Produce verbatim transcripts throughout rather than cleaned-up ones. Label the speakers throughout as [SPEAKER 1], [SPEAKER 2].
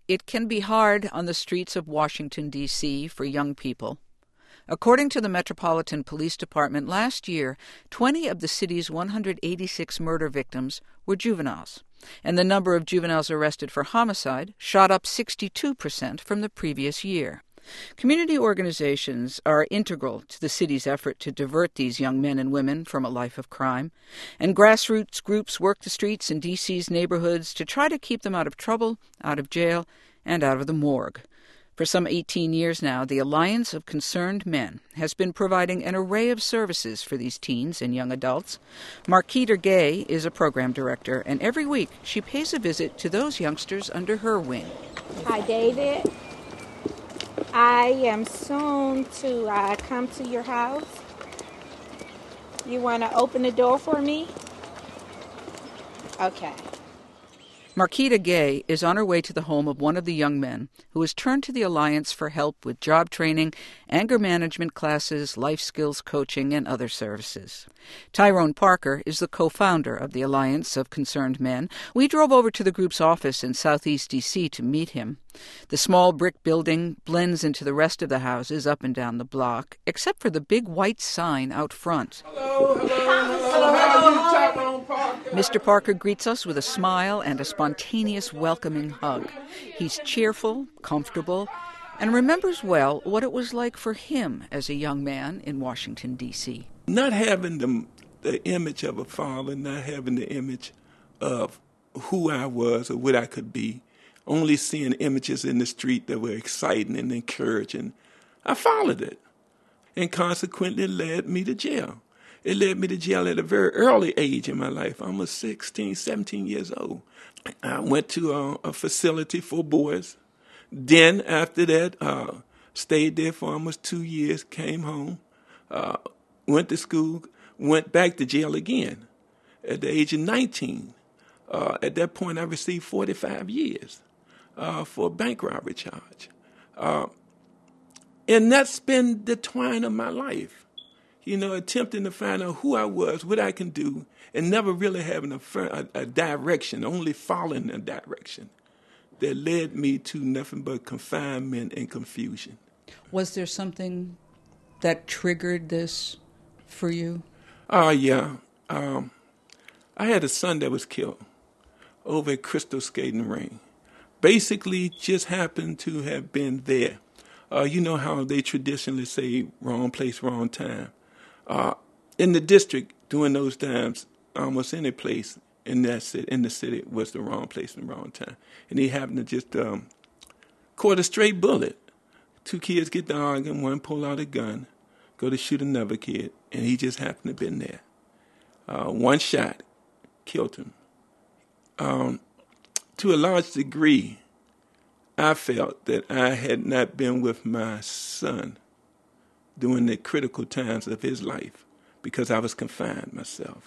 [SPEAKER 1] It can be hard on the streets of Washington, D C for young people. According to the Metropolitan Police Department, last year, twenty of the city's one hundred eighty-six murder victims were juveniles, and the number of juveniles arrested for homicide shot up sixty-two percent from the previous year. Community organizations are integral to the city's effort to divert these young men and women from a life of crime, and grassroots groups work the streets in D C's neighborhoods to try to keep them out of trouble, out of jail, and out of the morgue. For some eighteen years now, the Alliance of Concerned Men has been providing an array of services for these teens and young adults. Marquita Gay is a program director, and every week she pays a visit to those youngsters under her wing.
[SPEAKER 2] Hi, David. I am soon to uh, come to your house. You want to open the door for me? Okay.
[SPEAKER 1] Marquita Gay is on her way to the home of one of the young men who has turned to the Alliance for help with job training, anger management classes, life skills coaching, and other services. Tyrone Parker is the co-founder of the Alliance of Concerned Men. We drove over to the group's office in southeast D C to meet him. The small brick building blends into the rest of the houses up and down the block, except for the big white sign out front.
[SPEAKER 3] Hello, hello, hello. How are you, Tyrone Parker?
[SPEAKER 1] Mister Parker greets us with a smile and a spontaneous welcoming hug. He's cheerful, comfortable, and remembers well what it was like for him as a young man in Washington, D C
[SPEAKER 3] Not having the, the image of a father, not having the image of who I was or what I could be, only seeing images in the street that were exciting and encouraging, I followed it. And consequently, it led me to jail. It led me to jail at a very early age in my life. I was sixteen, seventeen years old. I went to a, a facility for boys. Then, after that, uh, stayed there for almost two years, came home, uh, went to school, went back to jail again at the age of nineteen. Uh, at that point, I received forty-five years uh, for a bank robbery charge. Uh, and that's been the twine of my life, you know, attempting to find out who I was, what I can do, and never really having a, a, a direction, only following a direction that led me to nothing but confinement and confusion.
[SPEAKER 1] Was there something that triggered this for you?
[SPEAKER 3] Oh, uh, yeah. Um, I had a son that was killed over at Crystal Skating Ring. Basically, just happened to have been there. Uh, you know how they traditionally say wrong place, wrong time. Uh, in the district, during those times, almost any place in that city, in the city was the wrong place and the wrong time. And he happened to just um, caught a straight bullet. Two kids get to arguing, one pull out a gun, go to shoot another kid, and he just happened to have been there. Uh, one shot killed him. Um, to a large degree, I felt that I had not been with my son during the critical times of his life because I was confined myself.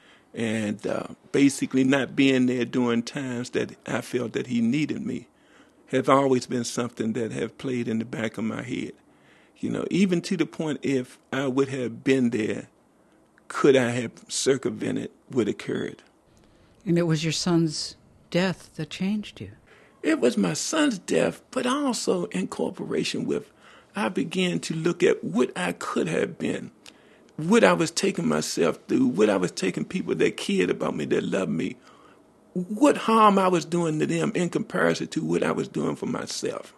[SPEAKER 3] And uh, basically not being there during times that I felt that he needed me have always been something that have played in the back of my head. You know, even to the point if I would have been there, could I have circumvented what occurred?
[SPEAKER 1] And it was your son's death that changed you.
[SPEAKER 3] It was my son's death, but also in cooperation with, I began to look at what I could have been, what I was taking myself through, what I was taking people that cared about me, that loved me, what harm I was doing to them in comparison to what I was doing for myself.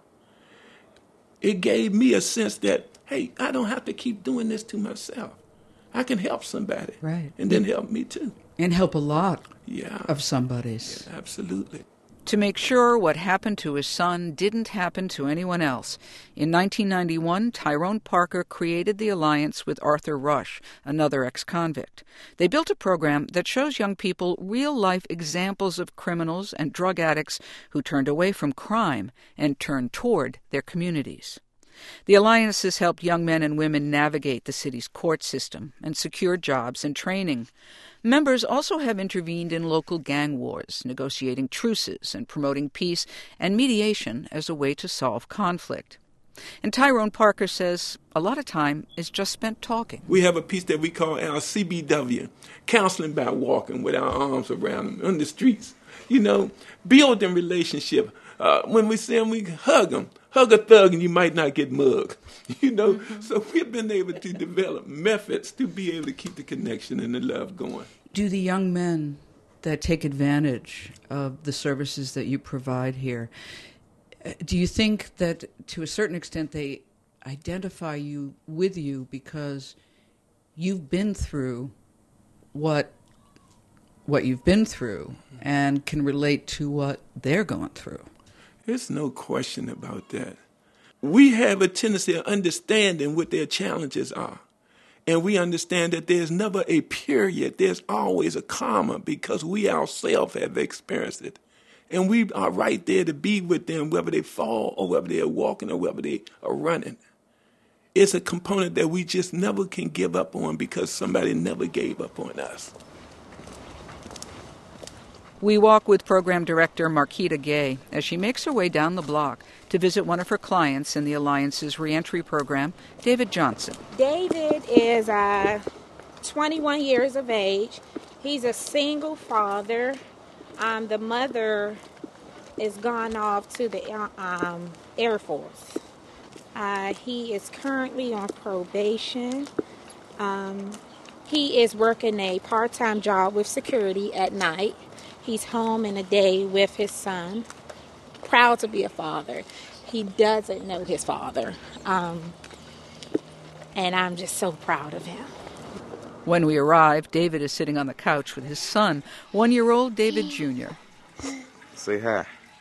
[SPEAKER 3] It gave me a sense that, hey, I don't have to keep doing this to myself. I can help somebody.
[SPEAKER 1] Right.
[SPEAKER 3] And then help me too.
[SPEAKER 1] And help a lot
[SPEAKER 3] yeah.
[SPEAKER 1] of somebody's.
[SPEAKER 3] Yeah, absolutely.
[SPEAKER 1] To make sure what happened to his son didn't happen to anyone else, in nineteen ninety-one, Tyrone Parker created the Alliance with Arthur Rush, another ex-convict. They built a program that shows young people real-life examples of criminals and drug addicts who turned away from crime and turned toward their communities. The Alliance has helped young men and women navigate the city's court system and secure jobs and training. Members also have intervened in local gang wars, negotiating truces and promoting peace and mediation as a way to solve conflict. And Tyrone Parker says a lot of time is just spent talking.
[SPEAKER 3] We have a piece that we call our C B W, counseling by walking with our arms around them on the streets. You know, building relationship, Uh, when we see them, we hug them. Hug a thug and you might not get mugged. You know, mm-hmm. So we've been able to develop methods to be able to keep the connection and the love going.
[SPEAKER 1] Do the young men that take advantage of the services that you provide here, do you think that to a certain extent they identify you with you because you've been through what what you've been through and can relate to what they're going through?
[SPEAKER 3] There's no question about that. We have a tendency of understanding what their challenges are. And we understand that there's never a period. There's always a comma because we ourselves have experienced it. And we are right there to be with them, whether they fall or whether they're walking or whether they are running. It's a component that we just never can give up on because somebody never gave up on us.
[SPEAKER 1] We walk with Program Director Marquita Gay as she makes her way down the block to visit one of her clients in the Alliance's reentry program, David Johnson.
[SPEAKER 2] David is uh, twenty-one years of age. He's a single father. Um, the mother is gone off to the um, Air Force. Uh, he is currently on probation. Um, he is working a part-time job with security at night. He's home in a day with his son. Proud to be a father. He doesn't know his father. Um, and I'm just so proud of him.
[SPEAKER 1] When we arrive, David is sitting on the couch with his son, one-year-old David Junior
[SPEAKER 4] Say hi.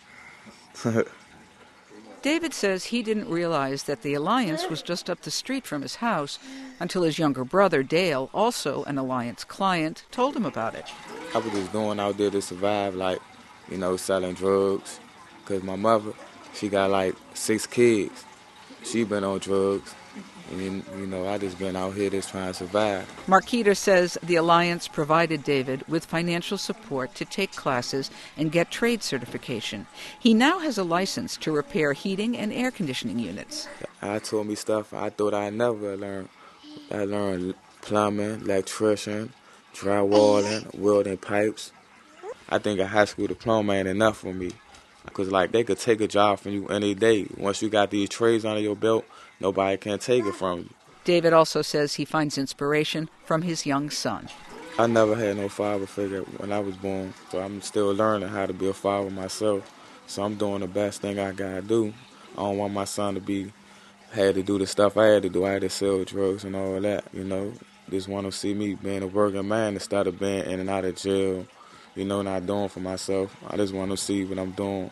[SPEAKER 1] David says he didn't realize that the Alliance was just up the street from his house until his younger brother, Dale, also an Alliance client, told him about it.
[SPEAKER 4] I was just going out there to survive, like, you know, selling drugs. Because my mother, she got like six kids. She been on drugs. And, you know, I just been out here just trying to survive.
[SPEAKER 1] Marquita says the Alliance provided David with financial support to take classes and get trade certification. He now has a license to repair heating and air conditioning units.
[SPEAKER 4] I told me stuff I thought I'd never learn. I learned plumbing, electrician, drywalling, welding pipes. I think a high school diploma ain't enough for me. Because, like, they could take a job from you any day. Once you got these trades under your belt, nobody can take it from you.
[SPEAKER 1] David also says he finds inspiration from his young son.
[SPEAKER 4] I never had no father figure when I was born, so I'm still learning how to be a father myself. So I'm doing the best thing I gotta do. I don't want my son to be, had to do the stuff I had to do. I had to sell drugs and all that, you know. Just want to see me being a working man instead of being in and out of jail, you know, not doing for myself. I just want to see what I'm doing.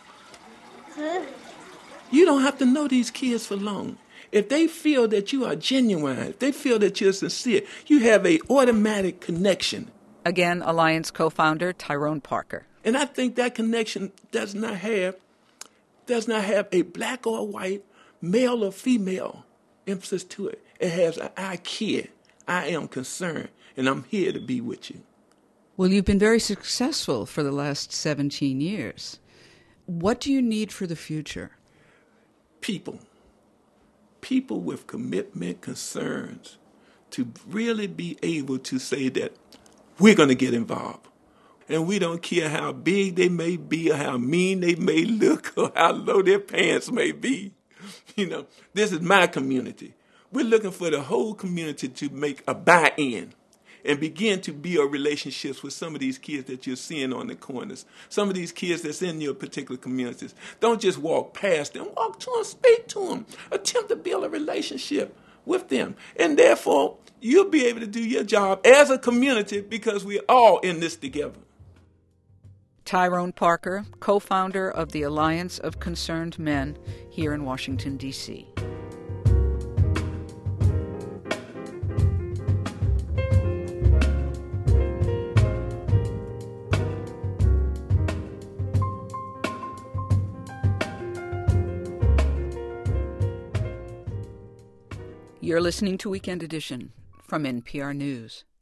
[SPEAKER 3] You don't have to know these kids for long. If they feel that you are genuine, if they feel that you're sincere, you have an automatic connection.
[SPEAKER 1] Again, Alliance co-founder Tyrone Parker.
[SPEAKER 3] And I think that connection does not have does not have a black or white, male or female emphasis to it. It has a I care, I am concerned, and I'm here to be with you.
[SPEAKER 1] Well, you've been very successful for the last seventeen years. What do you need for the future?
[SPEAKER 3] People. People with commitment, concerns, to really be able to say that we're going to get involved. And we don't care how big they may be or how mean they may look or how low their pants may be. You know, this is my community. We're looking for the whole community to make a buy-in and begin to build relationships with some of these kids that you're seeing on the corners, some of these kids that's in your particular communities. Don't just walk past them. Walk to them, speak to them, attempt to build a relationship with them. And therefore, you'll be able to do your job as a community because we're all in this together.
[SPEAKER 1] Tyrone Parker, co-founder of the Alliance of Concerned Men here in Washington, D C You're listening to Weekend Edition from N P R News.